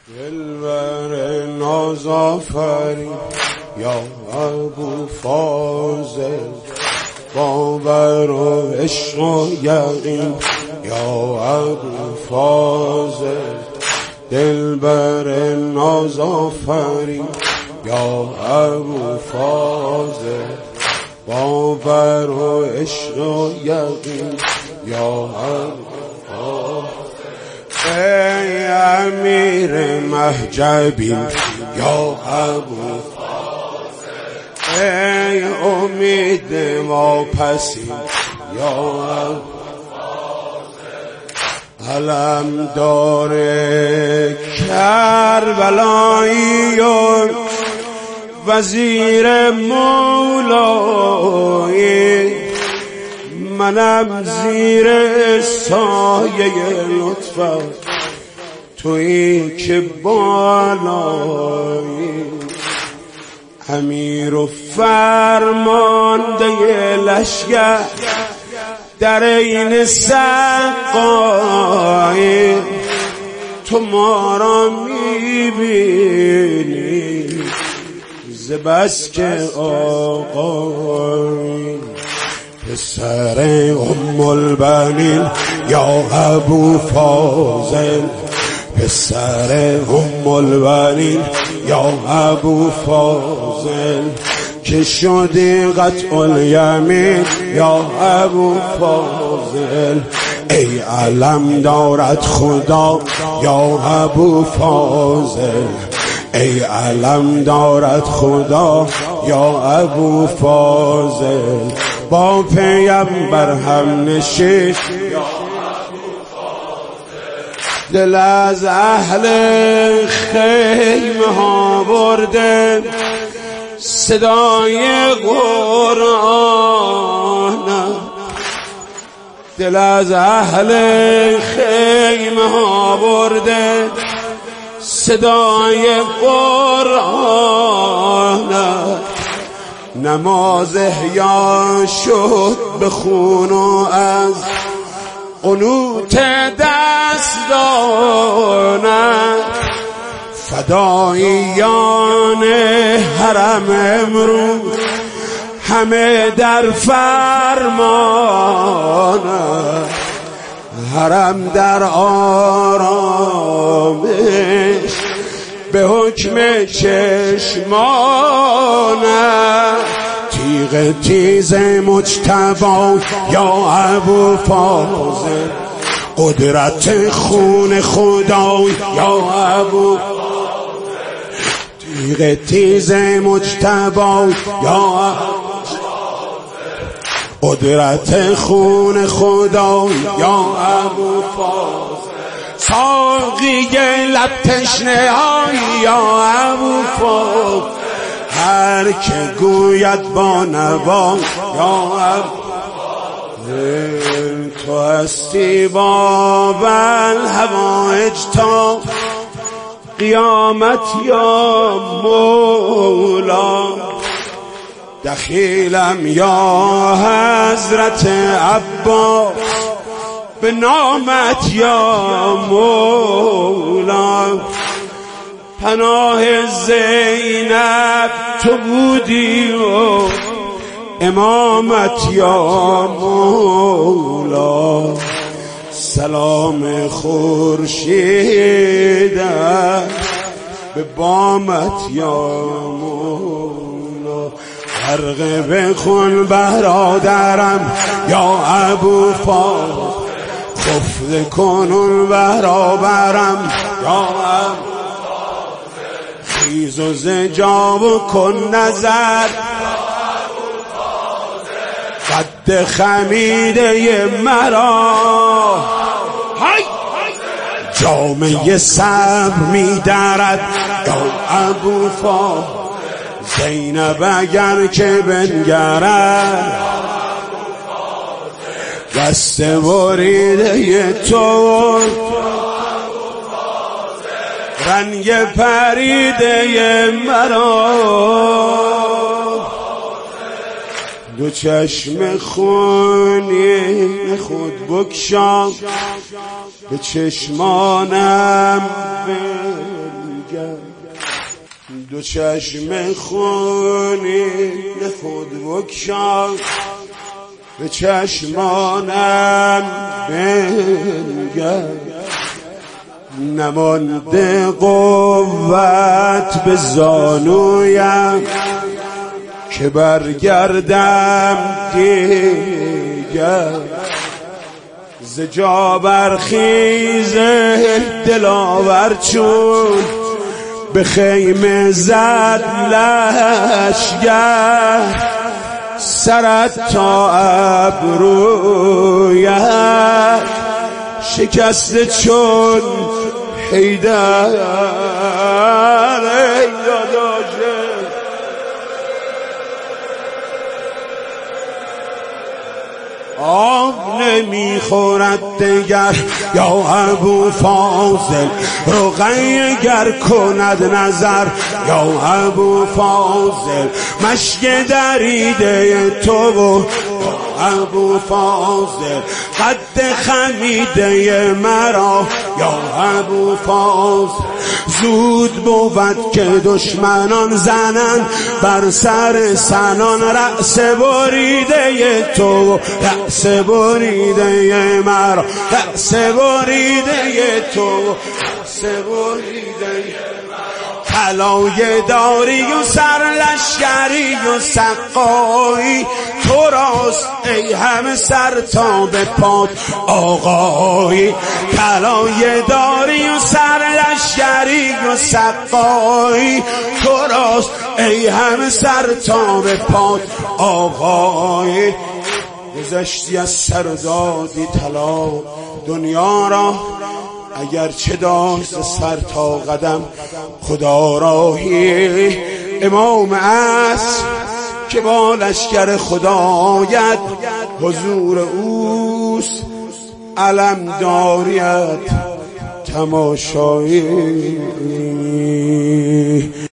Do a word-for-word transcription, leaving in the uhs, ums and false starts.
دلبر ناز آفرین یا ابو فاضل، باور و عشق و یقین یا ابو فاضل. دلبر ناز آفرین یا ابو فاضل، باور و عشق و یقین یا ابو فاضل. ای امیر مهجبین یا ابو فاضل، ای امید واپسین یا ابو فاضل. علم دار کربلایی و وزیر مولایی، منم زیر سایه لطفت تویی که بالایی. امیر و فرمانده لشگر در این سقایی، تو ما را میبینی ز بس که آقایی. پسر ام البنین یا ابو فاضل، پسر ام البنین یا ابو فاضل، که شدی قطع الیمین یا ابو فاضل. ای علم دارد خدا یا ابو فاضل، ای علم دارد خدا یا ابو فاضل. با پیمبر هم نشین یا ابو فاضل. دل از اهل خیمه ها برده صدای قرآن، دل از اهل خیمه ها برده صدای قرآن. نماز احیا شد به خون و از قنوت دستانت، فداییان حرم امروز همه در فرمان، حرم در آرامش به حکم چشمان. تیغ تیز مجتبی یا ابو فاضل، قدرت خون خدا یا ابو فاضل. تیغ تیز مجتبی یا ابو قدرت خون خدا یا ابو فاضل. ساقی لب تشنه های یا ابو فاضل، هر که گوید با نوا یا ابو فاضل. تو هستی باب الحوائج تا قیامت یا مولا. دخیلم یا حضرت عباس به نامت یا مولا. پناه زینب تو بودی و امامت یا مولا. سلام خورشید به بامت یا مولا. غرق بخون برادرم یا ابو فاضل، خفته کنون برابرم یا ابو فاضل. خیز و زجاب کن نظر یا ابو فاضل، قد خمیده مرا جامعه صبر می درد یا ابو فاضل. زینب اگر که بنگرد دست بریده تو، رنگ پریده مرا. دو چشم خونین خود بکشا به چشمانم دو چشم خونین خود بکشا به چشمانم بنگر نمانده قوت به زانویم که برگردم دیگر ز جا برخیز دلاور چون به خیمه زد لشگر سرت تا ابرویت شکسته چون حیدر ای داداشه آب نمیخورد دگر یا ابو فاضل رقیه گر کند نظر یا ابو فاضل مشک دریده تو و ابو فاضل قد خمیده مرا یا ابو فاضل زود بود که دشمنان زنن بر سر سنان رأس بریده تو رأس بریده مرا رأس بریده تو رأس بریده طلایه داری و سرلشکری و سقایی تو راست ای همه سر تا به پات آقایی طلایه داری و سرلشکری و سقایی تو راست ای همه سر تا به پات آقایی گذشتی از سر دادی طلا دنیا را اگر چه داشت سر تا قدم خدا راهی امام عصر که با لشکر خدایت حضور اوست علم داریت تماشایی